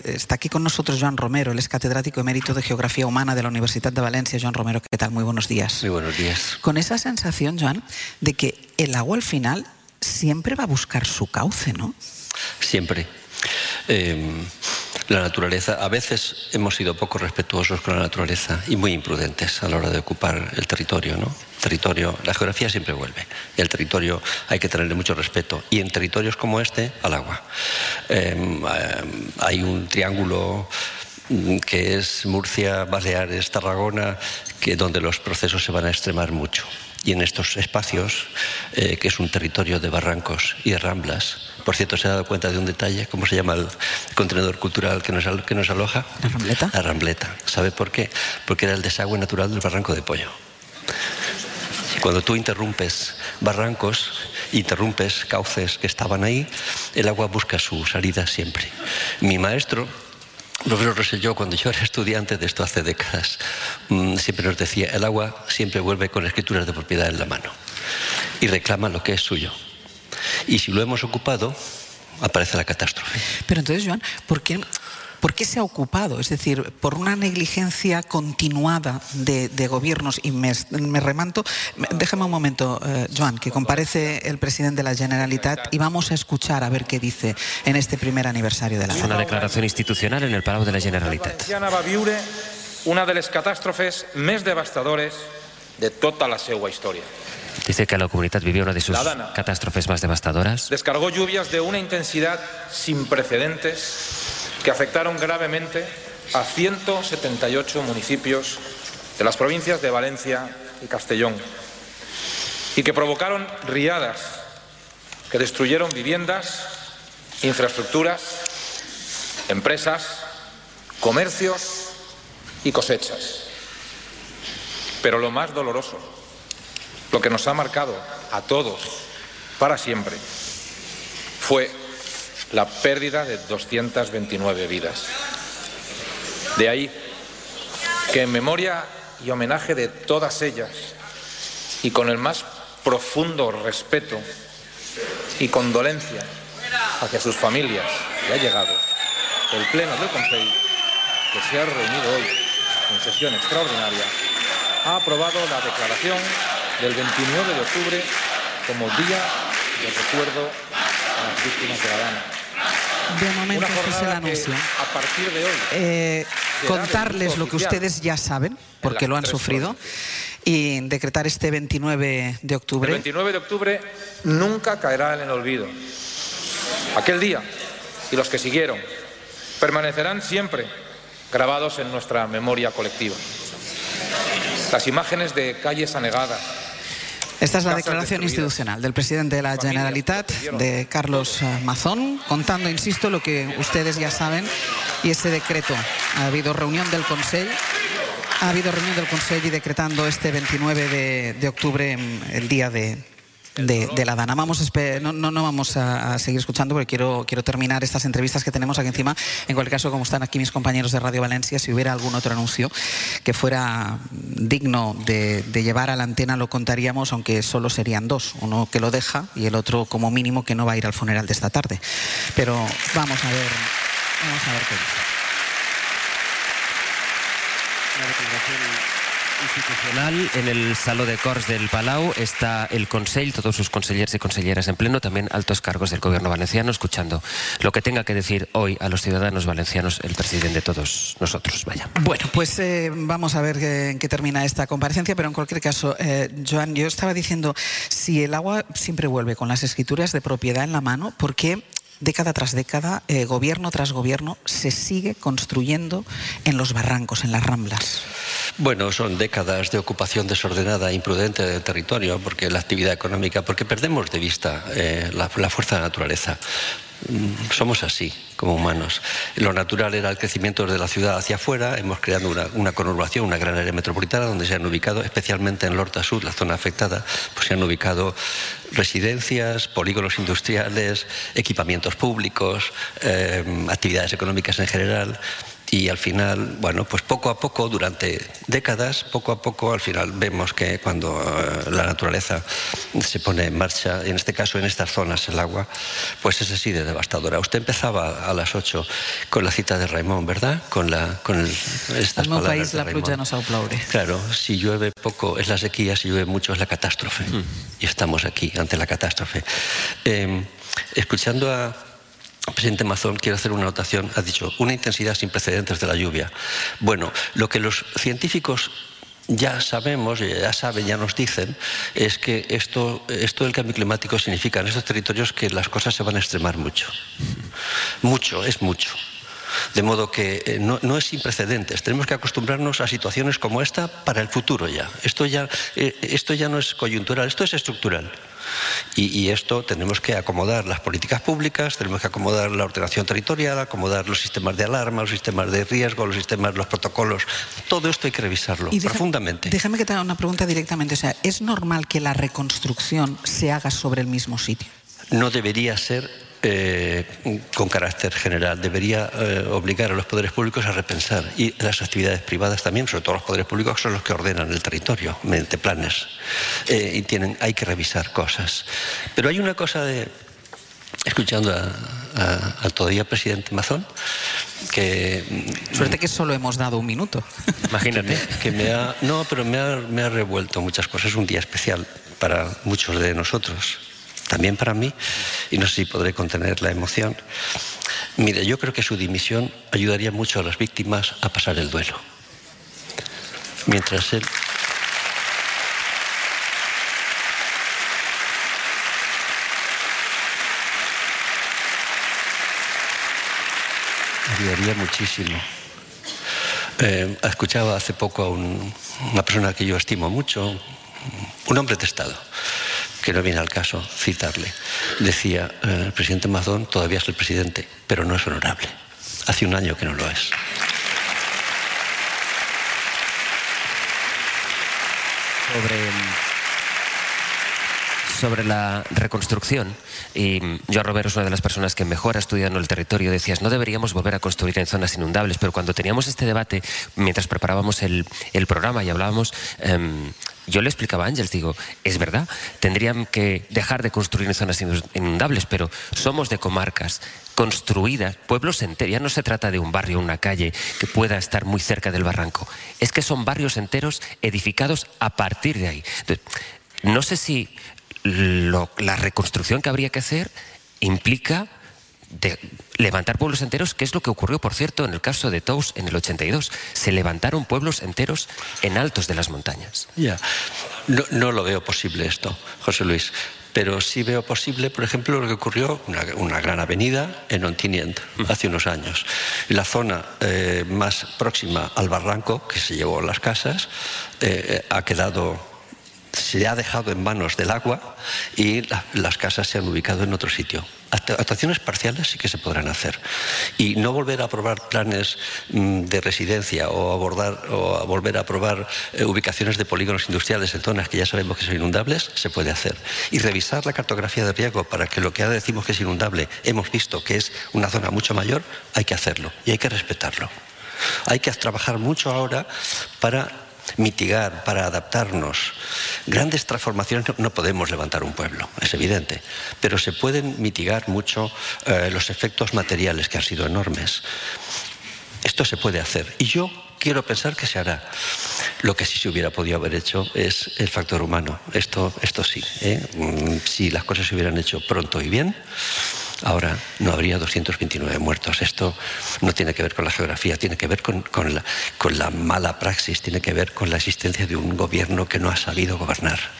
Está aquí con nosotros Joan Romero, él es catedrático emérito de Geografía Humana de la Universidad de Valencia. Joan Romero, ¿qué tal? Muy buenos días. Muy buenos días. Con esa sensación, Joan, de que el agua al final siempre va a buscar su cauce, ¿no? Siempre. La naturaleza, a veces hemos sido poco respetuosos con la naturaleza y muy imprudentes a la hora de ocupar el territorio, ¿no? Territorio, la geografía siempre vuelve y al territorio hay que tenerle mucho respeto, y en territorios como este, al agua. Hay un triángulo que es Murcia, Baleares, Tarragona, donde los procesos se van a extremar mucho. Y en estos espacios, que es un territorio de barrancos y de ramblas. Por cierto, ¿se ha dado cuenta de un detalle? ¿Cómo se llama el contenedor cultural que nos aloja? ¿La Rambleta? La Rambleta. ¿Sabe por qué? Porque era el desagüe natural del barranco de Pollo. Cuando tú interrumpes barrancos, interrumpes cauces que estaban ahí, el agua busca su salida siempre. Mi maestro, Roberto Rosselló, cuando yo era estudiante de esto hace décadas, siempre nos decía: el agua siempre vuelve con escrituras de propiedad en la mano y reclama lo que es suyo. Y si lo hemos ocupado, aparece la catástrofe. Pero entonces, Joan, ¿por qué se ha ocupado? Es decir, por una negligencia continuada de gobiernos. Y me remanto. Déjame un momento, Joan, que comparece el presidente de la Generalitat y vamos a escuchar a ver qué dice en este primer aniversario de la És una declaració institucional en el Palau de la Generalitat. La va viure una de les catàstrofes més devastadores de tota la seva història. Dice que la comunidad vivió una de sus catástrofes más devastadoras. Descargó lluvias de una intensidad sin precedentes que afectaron gravemente a 178 municipios de las provincias de Valencia y Castellón y que provocaron riadas que destruyeron viviendas, infraestructuras, empresas, comercios y cosechas. Pero lo más doloroso, lo que nos ha marcado a todos para siempre, fue la pérdida de 229 vidas. De ahí que en memoria y homenaje de todas ellas y con el más profundo respeto y condolencia hacia sus familias que ha llegado, el Pleno del Consejo, que se ha reunido hoy en sesión extraordinaria, ha aprobado la declaración del 29 de octubre como Día de Recuerdo a las víctimas de la Dana. De momento este es el anuncio. A partir de hoy, contarles lo que ustedes ya saben, porque lo han sufrido, y decretar este 29 de octubre. El 29 de octubre nunca caerá en el olvido. Aquel día y los que siguieron permanecerán siempre grabados en nuestra memoria colectiva. Las imágenes de calles anegadas. Esta es la declaración institucional del presidente de la Generalitat, de Carlos Mazón, contando, insisto, lo que ustedes ya saben, y ese decreto. Ha habido reunión del Consell, y decretando este 29 de octubre el día de la Dana. No vamos a seguir escuchando porque quiero terminar estas entrevistas que tenemos aquí encima. En cualquier caso, como están aquí mis compañeros de Radio Valencia, si hubiera algún otro anuncio que fuera digno de llevar a la antena, lo contaríamos, aunque solo serían dos. Uno que lo deja y el otro, como mínimo, que no va a ir al funeral de esta tarde. Pero vamos a ver qué dice. Una declaración institucional. En el Saló de Corts del Palau está el Consell, todos sus consellers y conselleras en pleno, también altos cargos del gobierno valenciano, escuchando lo que tenga que decir hoy a los ciudadanos valencianos el presidente de todos nosotros. Vaya. Bueno, pues vamos a ver en qué termina esta comparecencia, pero en cualquier caso, Joan, yo estaba diciendo, si el agua siempre vuelve con las escrituras de propiedad en la mano, ¿por qué década tras década, gobierno tras gobierno, se sigue construyendo en los barrancos, en las ramblas? Bueno, son décadas de ocupación desordenada e imprudente del territorio, porque la actividad económica, porque perdemos de vista la fuerza de la naturaleza. Somos así, como humanos. Lo natural era el crecimiento de la ciudad hacia afuera. Hemos creado una conurbación, una gran área metropolitana, donde se han ubicado, especialmente en Lorta Sur, la zona afectada, pues se han ubicado residencias, polígonos industriales, equipamientos públicos, actividades económicas en general. Y al final, bueno, pues poco a poco, durante décadas, poco a poco, al final vemos que cuando la naturaleza se pone en marcha, en este caso en estas zonas el agua, pues es así de devastadora. Usted empezaba a las 8 con la cita de Raimon, ¿verdad? Con estas en el país la pluja no sol ploure. Claro, si llueve poco es la sequía, si llueve mucho es la catástrofe. Y estamos aquí ante la catástrofe. Escuchando a presidente Mazón, quiero hacer una anotación. Ha dicho, una intensidad sin precedentes de la lluvia. Bueno, lo que los científicos ya sabemos, ya nos dicen, es que esto del cambio climático significa en estos territorios que las cosas se van a extremar mucho. Mucho, es mucho. De modo que no es sin precedentes. Tenemos que acostumbrarnos a situaciones como esta para el futuro ya. Esto ya no es coyuntural, esto es estructural. Y esto tenemos que acomodar las políticas públicas, tenemos que acomodar la ordenación territorial, acomodar los sistemas de alarma, los sistemas de riesgo, los protocolos. Todo esto hay que revisarlo profundamente. Déjame que te haga una pregunta directamente. O sea, ¿es normal que la reconstrucción se haga sobre el mismo sitio? No debería ser con carácter general. Debería obligar a los poderes públicos a repensar, y las actividades privadas también, sobre todo los poderes públicos, son los que ordenan el territorio mediante planes, y hay que revisar cosas. Pero hay una cosa escuchando al todavía presidente Mazón, que... Suerte que solo hemos dado un minuto. Imagínate. Pero me ha revuelto muchas cosas. Es un día especial para muchos de nosotros, también para mí, y no sé si podré contener la emoción. Mire, yo creo que su dimisión ayudaría mucho a las víctimas a pasar el duelo. Mientras él... Ayudaría muchísimo. Escuchaba hace poco a una persona que yo estimo mucho, un hombre testado, que no viene al caso citarle. Decía, el presidente Mazón todavía es el presidente, pero no es honorable. Hace un año que no lo es. Sobre la reconstrucción, y Joan Romero es una de las personas que mejor ha estudiado el territorio. Decías, no deberíamos volver a construir en zonas inundables, pero cuando teníamos este debate, mientras preparábamos el programa y hablábamos, yo le explicaba a Àngels, digo, es verdad, tendrían que dejar de construir en zonas inundables, pero somos de comarcas construidas, pueblos enteros. Ya no se trata de un barrio, una calle que pueda estar muy cerca del barranco, es que son barrios enteros edificados a partir de ahí. Entonces, no sé si la reconstrucción que habría que hacer implica levantar pueblos enteros, que es lo que ocurrió, por cierto, en el caso de Tous en el 82. Se levantaron pueblos enteros en altos de las montañas. Ya, no lo veo posible esto, José Luis. Pero sí veo posible, por ejemplo, lo que ocurrió, una gran avenida en Ontinyent hace unos años. Y la zona más próxima al barranco, que se llevó las casas, se ha dejado en manos del agua, y las casas se han ubicado en otro sitio. Actuaciones parciales sí que se podrán hacer. Y no volver a aprobar planes de residencia o volver a aprobar ubicaciones de polígonos industriales en zonas que ya sabemos que son inundables, se puede hacer. Y revisar la cartografía de riesgo para que lo que ahora decimos que es inundable, hemos visto que es una zona mucho mayor, hay que hacerlo y hay que respetarlo. Hay que trabajar mucho ahora para mitigar, para adaptarnos. Grandes transformaciones no podemos levantar un pueblo, es evidente, pero se pueden mitigar mucho los efectos materiales, que han sido enormes. Esto se puede hacer y yo quiero pensar que se hará. Lo que sí se hubiera podido haber hecho es el factor humano. Esto sí, si las cosas se hubieran hecho pronto y bien, ahora no habría 229 muertos. Esto no tiene que ver con la geografía, tiene que ver con la mala praxis, tiene que ver con la existencia de un gobierno que no ha sabido gobernar.